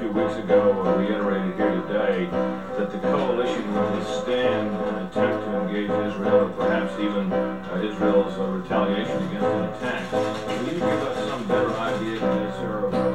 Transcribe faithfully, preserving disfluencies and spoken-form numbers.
few weeks ago uh, reiterated here today that the coalition will withstand an attempt to engage Israel, or perhaps even uh, Israel's uh, retaliation against an attack. Can you give us some better idea, uh, sir, of